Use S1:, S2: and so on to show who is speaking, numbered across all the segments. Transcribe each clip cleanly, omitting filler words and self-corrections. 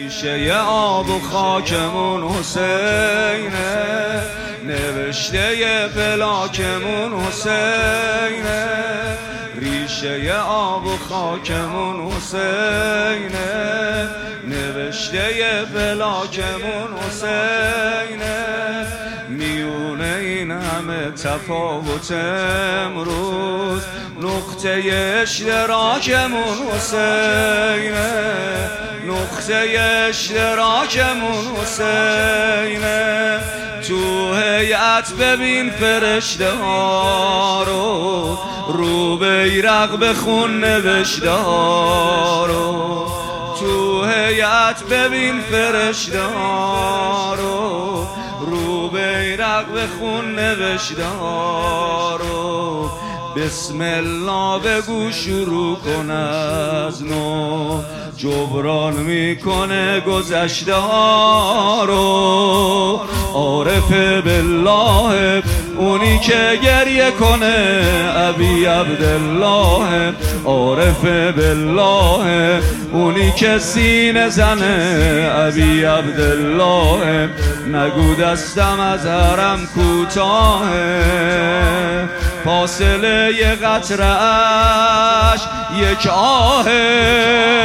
S1: ریشه آب و خاکمون حسینه، نوشته فلاکمون حسینه. ریشه آب و خاکمون حسینه، نوشته فلاکمون حسینه. میونه این همه تفاوت امروز نقطه اشتراکمون حسینه، نقطه اشتراکمون حسینه. تو هیئت ببین فرشته ها رو، رو بیرق به خون نوشته ها رو. تو هیئت ببین فرشته ها رو، رو بیرق به خون نوشته ها رو. بسم الله بگو شروع کن از نو، جبران میکنه گذشته ها رو. عارف بالله اونی که گریه کنه ابی عبدالله، عارف بالله اونی که سینه زنه ابی عبدالله. نگو دستم از حرم کوتاهه، فاصله یه قطره اش یک آهه.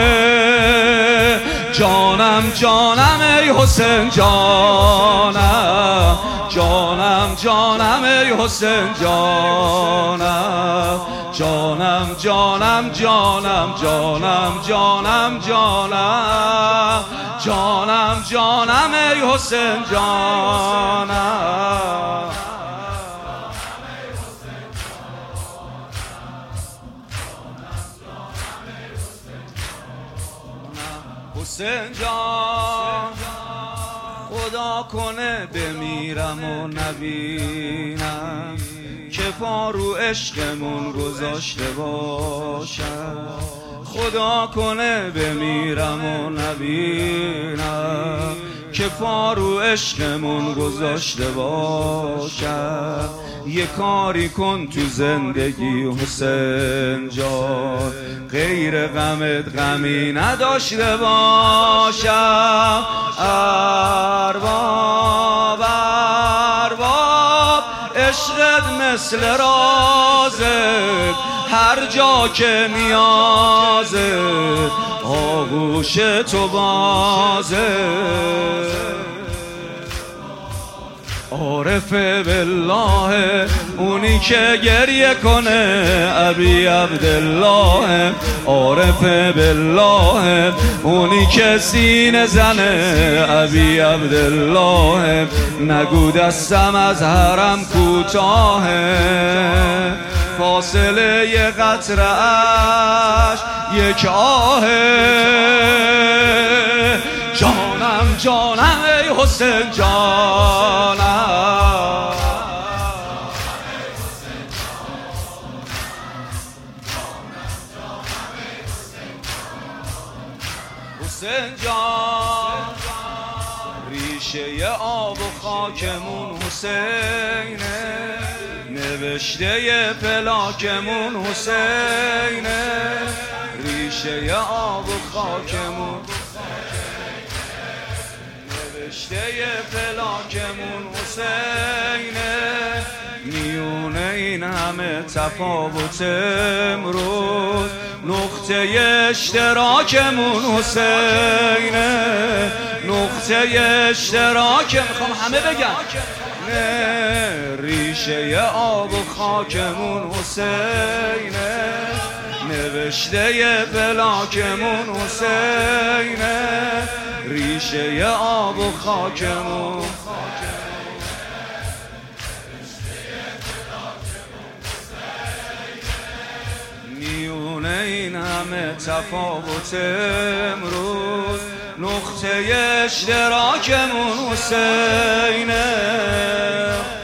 S1: جانم جانم ای حسین جانم، جانم جانم ای حسین جانم، جانم جانم جانم جانم جانم جانم، جانم جانم ای حسین جانم. حسین جان خدا کنه بمیرم و نبینم که پا رو عشقمون گذاشته باشم. خدا کنه بمیرم و نبینم که پا رو عشقمون گذاشته باشم. یه کاری کن تو زندگی حسین جان، غیر غمت غمی نداشته باشم. ارباب ارباب عشقت مثل رازت، هر جا که نیازت آغوش تو بازه. عارف بالله اونی که گریه کنه ابی عبدالله، عارف بالله اونی که سینه زنه ابی عبدالله. نگو دستم از حرم کوتاهه، فاصله یه قطره اش یک آهه. جانم جانم ای حسین جانم، حسین جان ریشه آب و خاکمون حسینه، نوشته فلاکمون حسینه. ریشه آب و خاکمون، نوشته فلاکمون حسینه. میونه این همه تفاوت امروز نقطه اشتراکمون حسینه، نقطه اشتراک. میخوام همه بگن ریشه آب و خاکمون حسینه، نوشته فلاکمون حسینه. ریشه آب و خاکمون، میونه این همه تفاوت امروز نقطه اشتراکمون حسینه.